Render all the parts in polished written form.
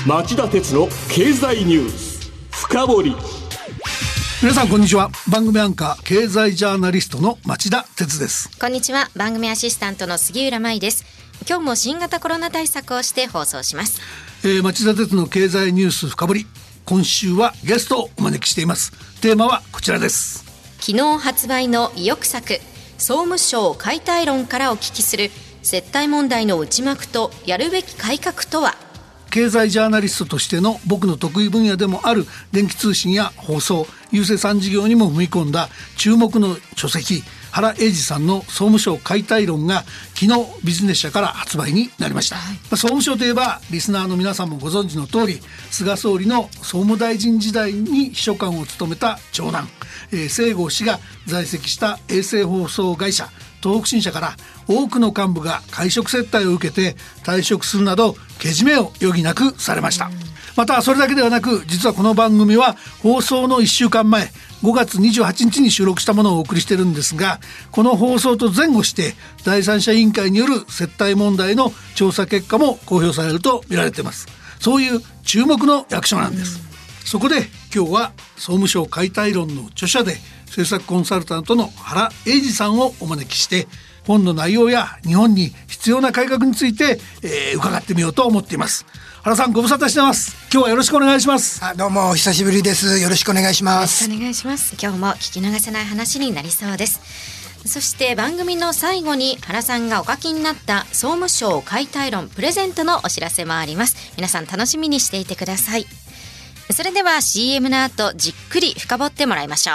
町田鉄の経済ニュース深掘り。 皆さんこんにちは。番組アンカー経済ジャーナリストの町田鉄です。 こんにちは。番組アシスタントの杉浦舞です。今日も新型コロナ対策をして放送します。 町田鉄の経済ニュース深掘り、今週はゲストをお招きしています。テーマはこちらです。 昨日発売の意欲作、総務省解体論からお聞きする接待問題の内幕とやるべき改革とは。 経済ジャーナリストとしての僕の得意分野でもある電気通信や放送、郵政産事業にも踏み込んだ注目の書籍、原英二さんの総務省解体論が昨日ビジネス社から発売になりました。総務省といえばリスナーの皆さんもご存知の通り、菅総理の総務大臣時代に秘書官を務めた長男、西郷氏が在籍した衛星放送会社東北新社から多くの幹部が会食接待を受けて退職するなどけじめを余儀なくされました。またそれだけではなく、実はこの番組は放送の1週間前5月28日に収録したものをお送りしているんですが、この放送と前後して第三者委員会による接待問題の調査結果も公表されると見られています。そういう注目の役所なんです。そこで今日は総務省解体論の著者で政策コンサルタントの原英二さんをお招きして、本の内容や日本に必要な改革について、伺ってみようと思っています。原さん、ご無沙汰してます。今日はよろしくお願いします。 どうもお久しぶりです。よろしくお願いします。 よろしくお願いします。今日も聞き逃せない話になりそうです。そして番組の最後に原さんがお書きになった総務省解体論プレゼントのお知らせもあります。皆さん楽しみにしていてください。それでは CM の後じっくり深掘ってもらいましょ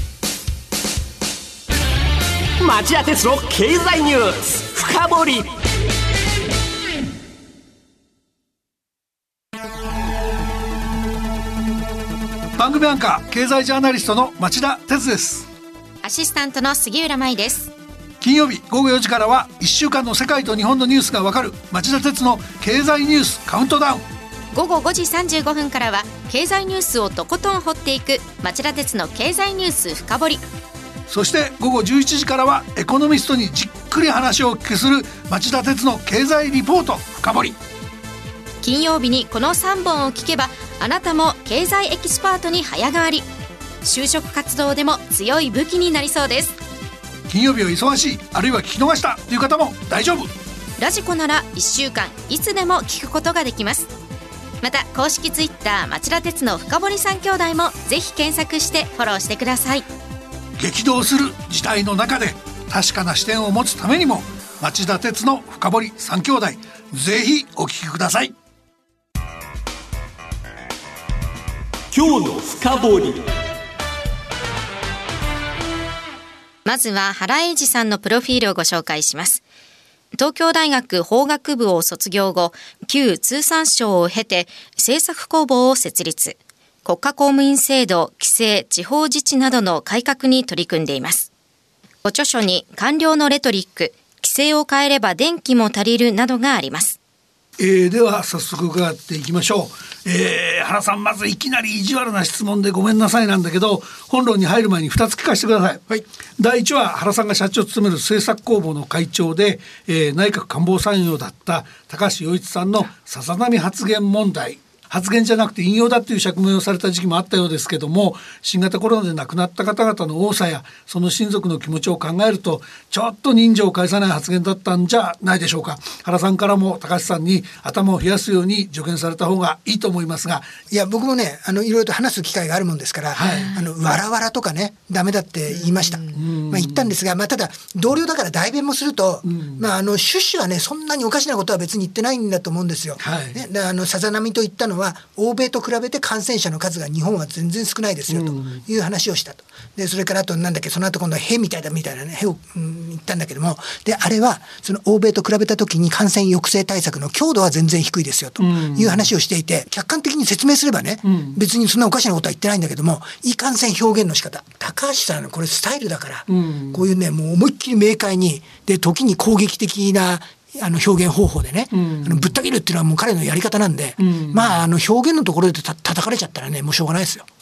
う。町田鉄の経済ニュース深掘り。 番組アンカー経済ジャーナリストの町田鉄です。 アシスタントの杉浦舞です。 金曜日午後4時からは1週間の世界と日本のニュースがわかる町田鉄の経済ニュースカウントダウン。 午後5時35分からは経済ニュースをとことん掘っていく町田鉄の経済ニュース深掘り。 そして午後11時からはエコノミストにじっくり話をお聞きする町田鉄の経済リポート深掘り。 金曜日にこの3本を聞けばあなたも経済エキスパートに早変わり。就職活動でも強い武器になりそうです。 金曜日を忙しい、あるいは聞き逃したという方も大丈夫。 ラジコなら1週間いつでも聞くことができます。また公式ツイッター町田鉄の深堀三兄弟もぜひ検索してフォローしてください。 激動する事態の中で確かな視点を持つためにも町田鉄の深堀三兄弟、ぜひお聞きください。 今日の深掘り。 まずは原英二さんのプロフィールをご紹介します。東京大学法学部を卒業後、旧通産省を経て政策工房を設立。国家公務員制度、規制、地方自治などの改革に取り組んでいます。ご著書に官僚のレトリック、規制を変えれば電気も足りるなどがあります。 では早速伺っていきましょう。原さん、まずいきなり意地悪な質問でごめんなさいなんだけど、本論に入る前に2つ聞かせてください。はい、第1は原さんが社長を務める政策工房の会長で、内閣官房参与だった高橋洋一さんのさざ波発言問題。発言じゃなくて引用だっていう釈明をされた時期もあったようですけども、新型コロナで亡くなった方々の多さやその親族の気持ちを考えるとちょっと人情を返さない発言だったんじゃないでしょうか。原さんからも高橋さんに頭を冷やすように助言された方がいいと思いますが。 いや、僕もね、いろいろと話す機会があるもんですから、わらわらとかね、ダメだって言いました。言ったんですが、ただ同僚だから代弁もすると、趣旨はね、そんなにおかしなことは別に言ってないんだと思うんですよ。さざ波と言ったのは欧米と比べて感染者の数が日本は全然少ないですよという話をしたと。でそれからあとその後今度はへみたいなね、へを、言ったんだけども、であれはその欧米と比べた時に感染抑制対策の強度は全然低いですよという話をしていて、客観的に説明すればね、別にそんなおかしなことは言ってないんだけども、いかんせん表現の仕方、高橋さんこれスタイルだから、こういうね、もう思いっきり明快に、で時に攻撃的な表現方法でね、ぶった切るっていうのはもう彼のやり方なんで、表現のところで叩かれちゃったらね、もうしょうがないですよ。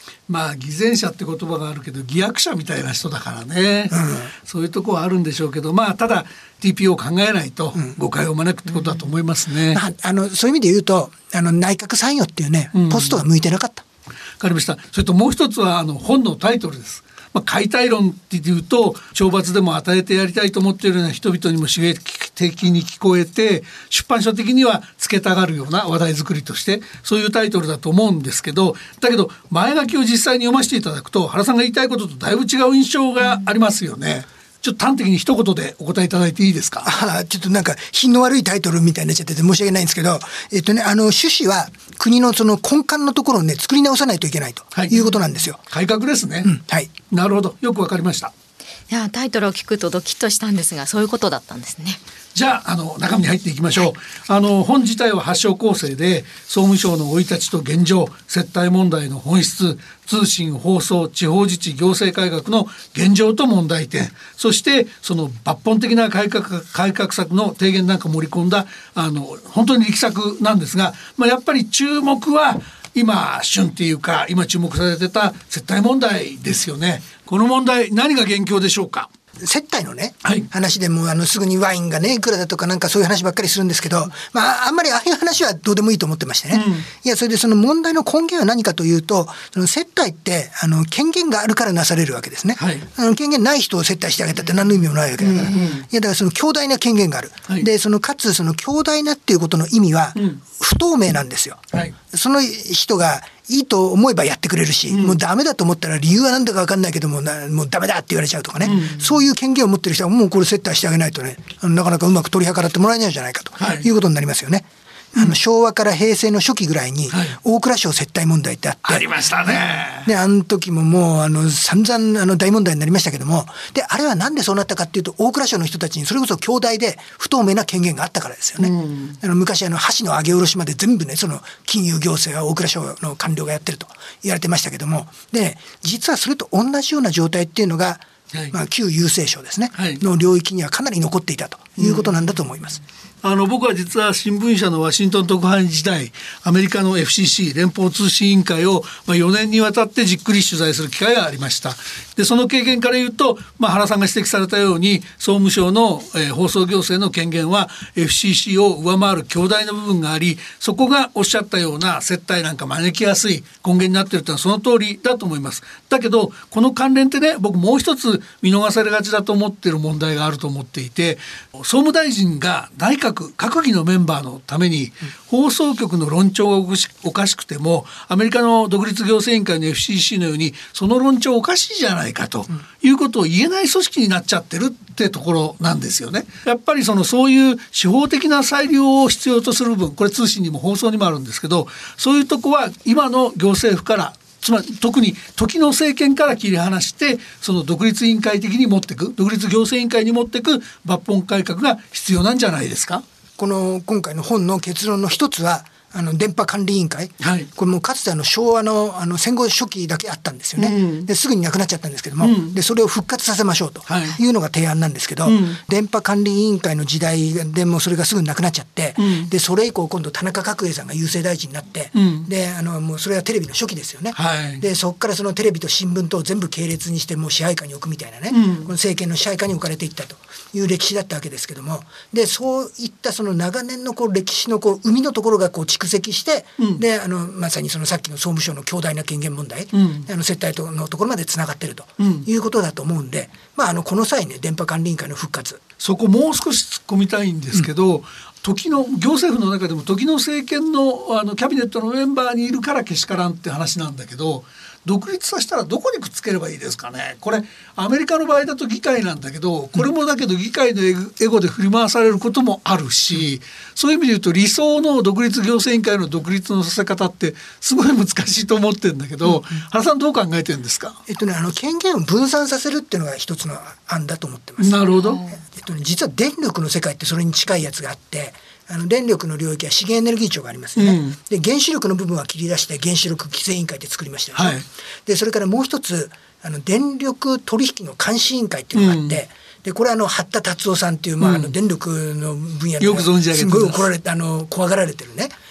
まあ偽善者って言葉があるけど偽悪者みたいな人だからね、そういうところはあるんでしょうけど、まあただ TPO を考えないと誤解を招くってことだと思いますね。 そういう意味で言うと内閣参与っていうね、ポストが向いてなかった。 わかりました。それともう一つは本のタイトルです。解体論っていうと懲罰でも与えてやりたいと思っているような人々にも刺激的に聞こえて、出版社的にはつけたがるような話題作りとしてそういうタイトルだと思うんですけど、だけど前書きを実際に読ませていただくと原さんが言いたいこととだいぶ違う印象がありますよね。ちょっと端的に一言でお答えいただいていいですか。 ちょっとなんか品の悪いタイトルみたいになっちゃってて申し訳ないんですけど、趣旨は国のその根幹のところをね作り直さないといけないということなんですよ。 改革ですね。 はい。 なるほど、よくわかりました。 いやタイトルを聞くとドキッとしたんですが、そういうことだったんですね。 じゃあ中身に入っていきましょう。本自体は8章構成で総務省の生い立ちと現状、接待問題の本質、通信放送地方自治行政改革の現状と問題点、そしてその抜本的な改革策の提言なんか盛り込んだ本当に力作なんですが、やっぱり注目は今旬っていうか今注目されてた接待問題ですよね。この問題何が元凶でしょうか。 接待のね、話でもすぐにワインがねいくらだとかなんかそういう話ばっかりするんですけど、あんまりああいう話はどうでもいいと思ってましてね、いやそれでその問題の根源は何かというと、その接待って権限があるからなされるわけですね、権限ない人を接待してあげたって何の意味もないわけだから、いやだからその強大な権限がある、でかつその強大なっていうことの意味は不透明なんですよ、その人がいいと思えばやってくれるし、もうダメだと思ったら理由は何だか分かんないけどもうダメだって言われちゃうとかね、そういう権限を持ってる人はもうこれ接待してあげないとねなかなかうまく取り計らってもらえないんじゃないかということになりますよね。昭和から平成の初期ぐらいに大蔵省接待問題ってあって、 ありましたね。 であの時ももう散々大問題になりましたけども、であれはなんでそうなったかっていうと大蔵省の人たちにそれこそ強大で不透明な権限があったからですよね。昔箸の上げ下ろしまで全部ねその金融行政は大蔵省の官僚がやってると言われてましたけども、で実はそれと同じような状態っていうのが、旧郵政省ですね、の領域にはかなり残っていたということなんだと思います。 僕は実は新聞社のワシントン特派員時代アメリカの FCC 連邦通信委員会を4年にわたってじっくり取材する機会がありました。でその経験から言うと、原さんが指摘されたように総務省の、放送行政の権限は FCC を上回る強大な部分があり、そこがおっしゃったような接待なんか招きやすい根源になっているというのはその通りだと思います。だけどこの関連ってね、僕もう一つ見逃されがちだと思っている問題があると思っていて、総務大臣が内閣閣議のメンバーのために放送局の論調がおかしくてもアメリカの独立行政委員会の FCC のようにその論調おかしいじゃないかということを言えない組織になっちゃってるってところなんですよね。やっぱりそういう司法的な裁量を必要とする部分、これ通信にも放送にもあるんですけど、そういうとこは今の行政府からつまり特に時の政権から切り離してその独立委員会的に持っていく、独立行政委員会に持っていく抜本改革が必要なんじゃないですか。 今回の本の結論の一つは電波管理委員会、これもかつて昭和の戦後初期だけあったんですよね、ですぐになくなっちゃったんですけども、でそれを復活させましょうというのが提案なんですけど、電波管理委員会の時代でもそれがすぐになくなっちゃって、でそれ以降今度田中角栄さんが郵政大臣になって、でもうそれはテレビの初期ですよね、でそこからそのテレビと新聞と全部系列にしてもう支配下に置くみたいなね、この政権の支配下に置かれていったという歴史だったわけですけども、でそういったその長年の歴史の生みのところが蓄積して、でまさにそのさっきの総務省の強大な権限問題、接待のところまでつながっているということだと思うんで、この際ね電波管理委員会の復活、 そこもう少し突っ込みたいんですけど、時の行政府の中でも時の政権のキャビネットのメンバーにいるからけしからんって話なんだけど、独立させたらどこにくっつければいいですかね。これアメリカの場合だと議会なんだけど、これもだけど議会のエゴで振り回されることもあるし、そういう意味で言うと理想の独立行政委員会の独立のさせ方ってすごい難しいと思ってるんだけど、原さんどう考えてるんですか。 権限を分散させるっていうのが一つの案だと思ってます。 なるほど。 実は電力の世界ってそれに近いやつがあって、電力の領域は資源エネルギー庁がありますよね、で原子力の部分は切り出して原子力規制委員会って作りましたよね、でそれからもう一つ電力取引の監視委員会っていうのがあって、でこれは八田達夫さんっていう、電力の分野でよく存じ上げてすごい怖がられてるね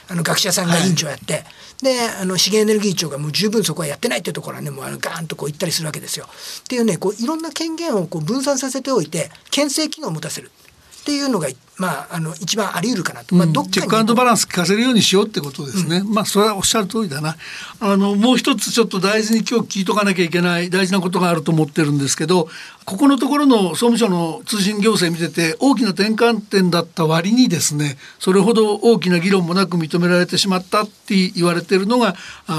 学者さんが委員長やって、で資源エネルギー庁がもう十分そこはやってないっていうところはねもうガーンとこう言ったりするわけですよ。っていうねいろんな権限をこう分散させておいて牽制機能を持たせるっていうのが、一番あり得るかなと、どっかにチェック&バランス効かせるようにしようってことですね。それはおっしゃる通りだな。もう一つちょっと大事に今日聞いとかなきゃいけない大事なことがあると思ってるんですけど、ここのところの総務省の通信行政見てて大きな転換点だった割にですね、それほど大きな議論もなく認められてしまったって言われているのが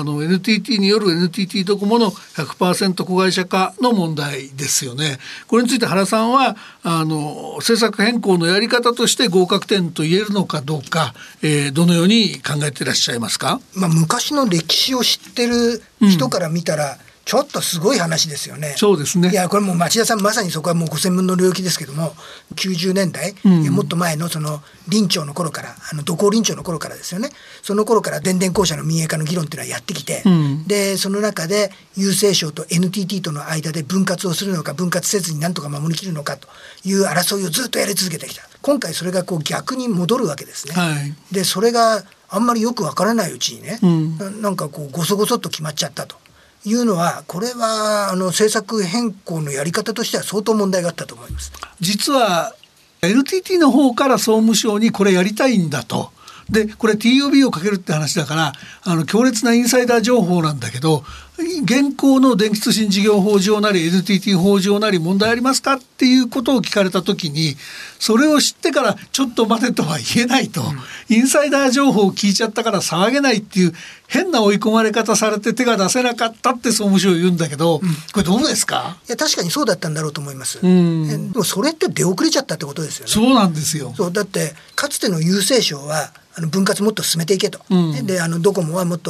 NTT による NTT ドコモの 100% 子会社化の問題ですよね。これについて原さんは政策変更のやり方として合格点と言えるのかどうか、どのように考えていらっしゃいますか。 昔の歴史を知ってる人から見たら、ちょっとすごい話ですよね。 そうですね。 いやこれもう町田さんまさにそこはもうご専門の領域ですけども、90年代、もっと前のその林長の頃から土工林長の頃からですよね。その頃から電電公社の民営化の議論っていうのはやってきて、でその中で郵政省と NTT との間で分割をするのか分割せずに何とか守りきるのかという争いをずっとやり続けてきた。今回それがこう逆に戻るわけですね。でそれがあんまりよくわからないうちにね、なんかこうごそごそっと決まっちゃったというのは、これは政策変更のやり方としては相当問題があったと思います。 実は NTT の方から総務省にこれやりたいんだと。でこれ TOB をかけるって話だから強烈なインサイダー情報なんだけど、現行の電気通信事業法上なり NTT 法上なり問題ありますかっていうことを聞かれた時に、それを知ってからちょっと待てとは言えないと、インサイダー情報を聞いちゃったから騒げないっていう変な追い込まれ方されて手が出せなかったって総務省言うんだけど、これどうですか。 いや確かにそうだったんだろうと思います。でもそれって出遅れちゃったってことですよね。 そうなんですよ。 だってかつての郵政省は分割もっと進めていけと、でドコモはもっと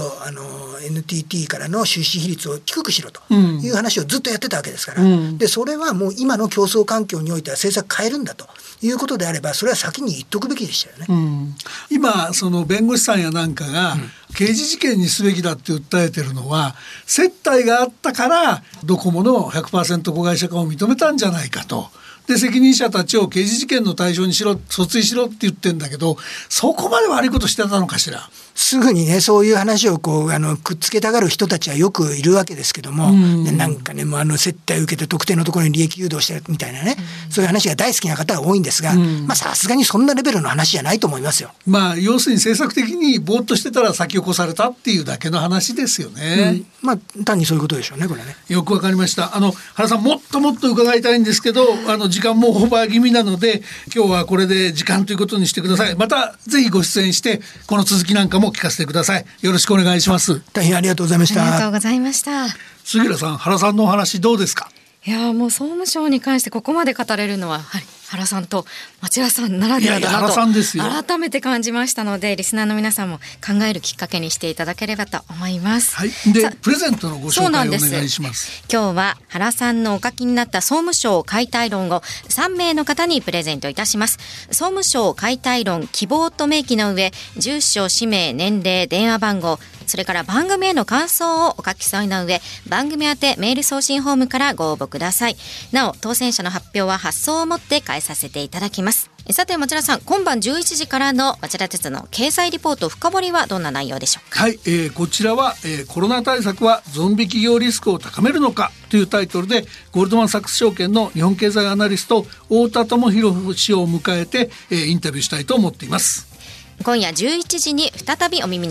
NTT からの出資比率を低くしろという話をずっとやってたわけですから、でそれはもう今の競争環境においては政策変えるんだということであれば、それは先に言っとくべきでしたよね。 今その弁護士さんやなんかが刑事事件にすべきだって訴えてるのは、接待があったからドコモの 100% 子会社化を認めたんじゃないかと。で責任者たちを刑事事件の対象にしろ、訴追しろって言ってんだけど、そこまで悪いことしてたのかしら。 すぐにねそういう話をこうくっつけたがる人たちはよくいるわけですけども、なんかねもう接待を受けて特定のところに利益誘導してるみたいなね、そういう話が大好きな方が多いんですが、さすがにそんなレベルの話じゃないと思いますよ。 要するに政策的にぼーっとしてたら先を越されたっていうだけの話ですよね。 単にそういうことでしょうねこれね。 よくわかりました。原さんもっともっと伺いたいんですけど時間もオーバー気味なので今日はこれで時間ということにしてください。またぜひご出演してこの続きなんかも聞かせてください。よろしくお願いします。 大変ありがとうございました。 ありがとうございました。 杉浦さん、原さんのお話どうですか。 いやもう総務省に関してここまで語れるのは原さんと町田さんならではだなと改めて感じましたので、リスナーの皆さんも考えるきっかけにしていただければと思います。 でプレゼントのご紹介をお願いします。 今日は原さんのお書きになった総務省解体論を3名の方にプレゼントいたします。総務省解体論希望と明記の上、住所、氏名、年齢、電話番号、それから番組への感想をお書き添えの上、番組宛てメール送信フォームからご応募ください。なお当選者の発表は発送をもって返させていただきます。さて町田さん、今晩11時からの町田鉄の経済リポート深掘りはどんな内容でしょうか。 こちらは、コロナ対策はゾンビ企業リスクを高めるのかというタイトルで、ゴールドマンサックス証券の日本経済アナリスト太田智博氏を迎えて、インタビューしたいと思っています。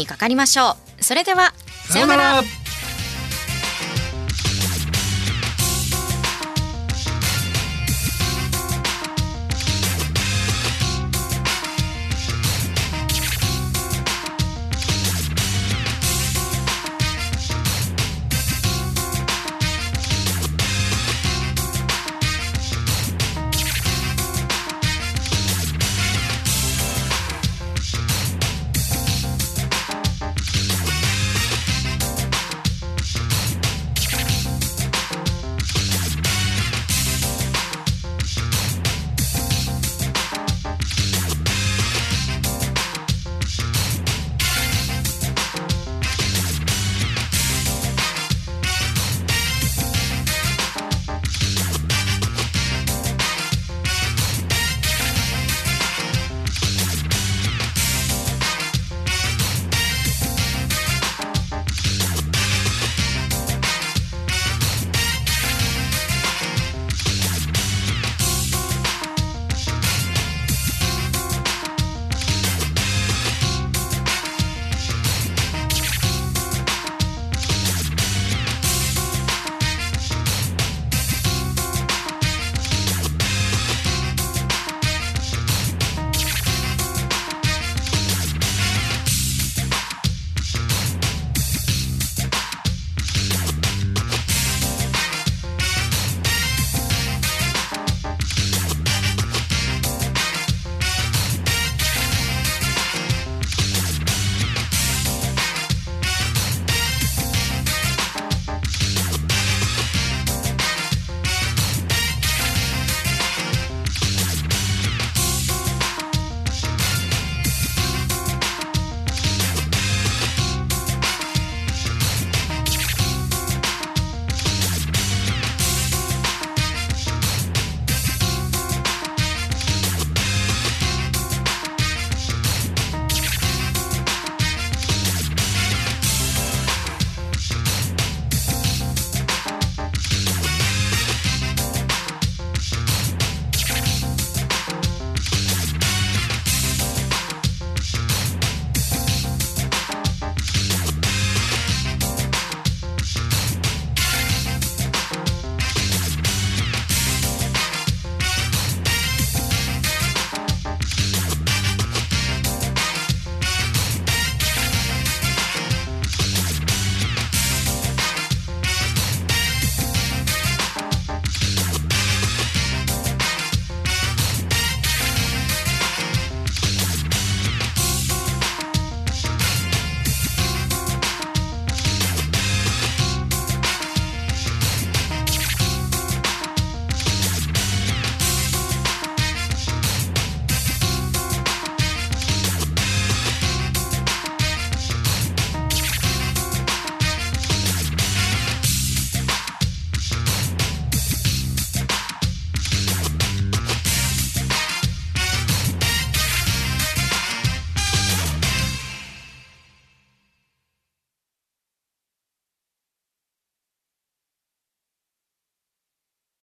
今夜11時に再びお耳にかかりましょう。それではさようなら。